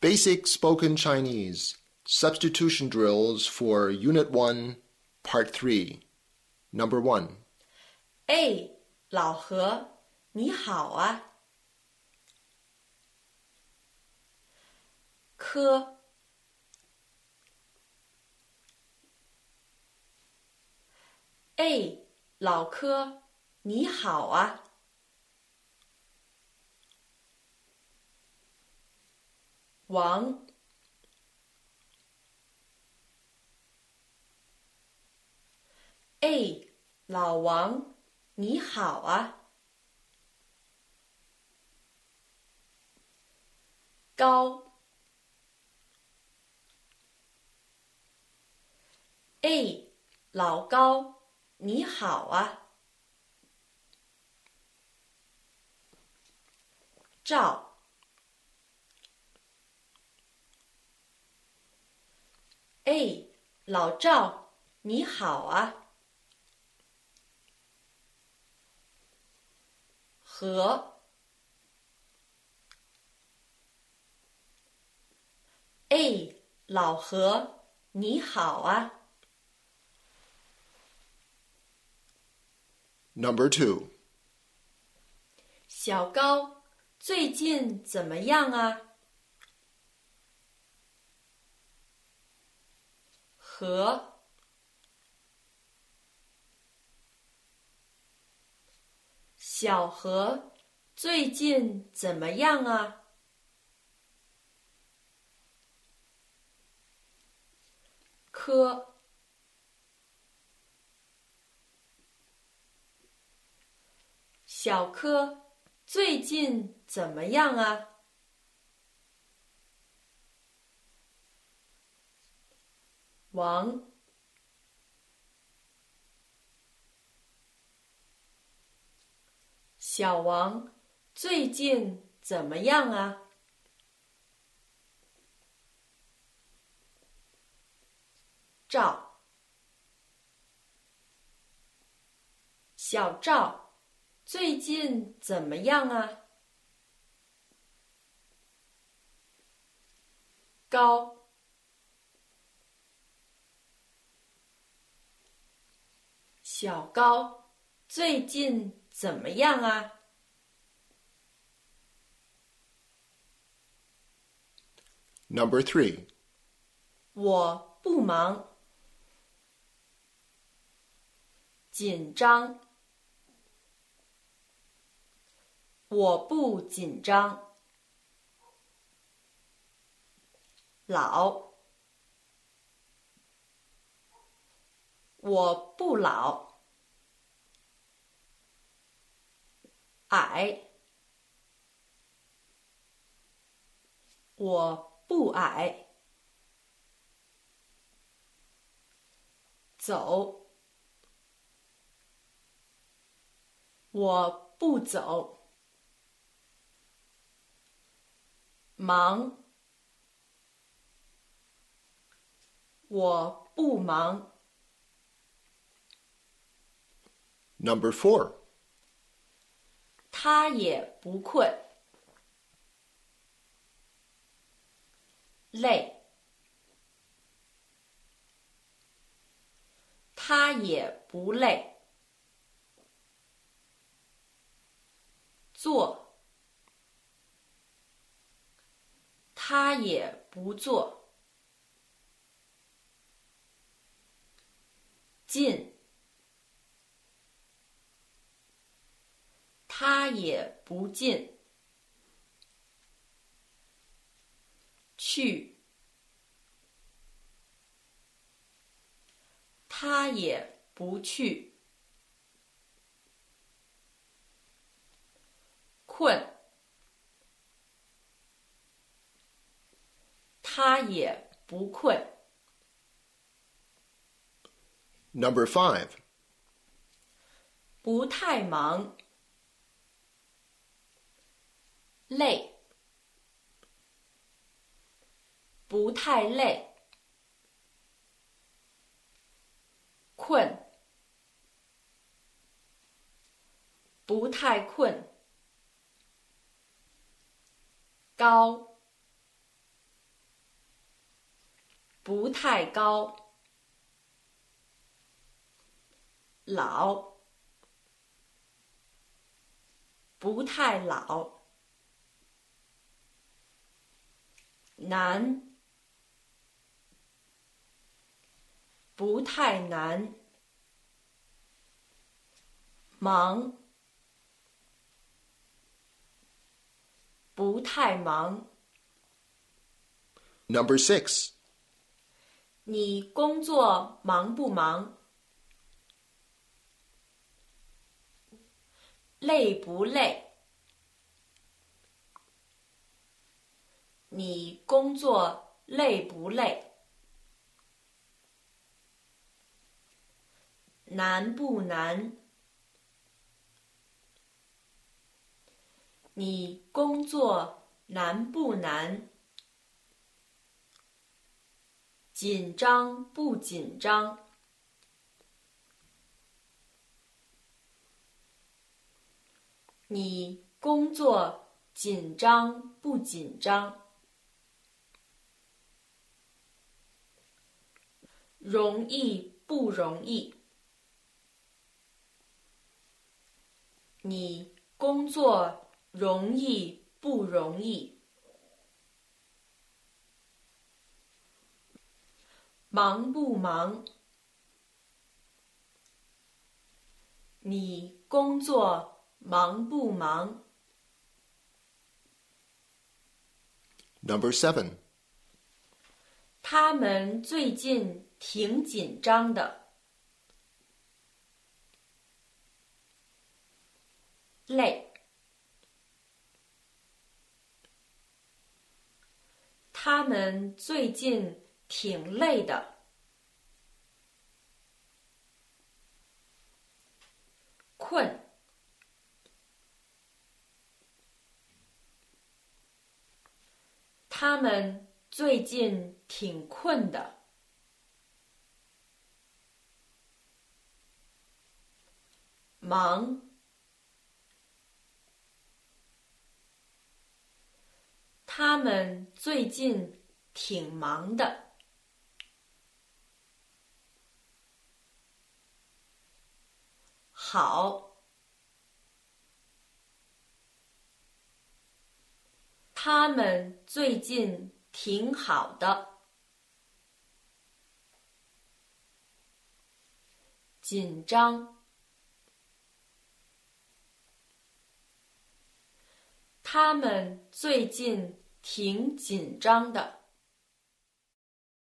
Basic Spoken Chinese Substitution Drills for Unit 1, Part 3. Number 1. 哎，老何，你好啊。科，哎，老柯，你好啊。王，哎，老王，你好啊。高，哎，老高，你好啊。赵，哎，老赵，你好啊。何，哎，老何，你好啊。 Number 2. 小高，最近怎么样啊？何，小何，最近怎么样啊？柯，小柯，最近怎么样啊？王，小王，最近怎么样啊？赵，小赵，最近怎么样啊？高，小高，最近怎么样啊？ Number 3. 我不忙。紧张，我不紧张。老，我不老。矮，我不矮。走，我不走。忙，我不忙。 Number 4. 他也不困。累，他也不累。坐，他也不坐。进，他也不进。去，他也不去。困，他也不困。 Number 5. 不太忙。累，不太累。困，不太困。高， 不太高，老，不太老，难，不太难，忙，不太忙。 Number 6. 你工作忙不忙？累不累？你工作累不累？难不难？你工作难不难？紧张不紧张？你工作紧张不紧张？容易不容易？你工作容易不容易？忙不忙？你工作忙不忙？ Number 7. 他们最近挺紧张的。累。他们最近挺累的。困。他们最近挺困的。忙。他们最近挺忙的。好。他们最近挺好的。紧张。他们最近挺紧张的。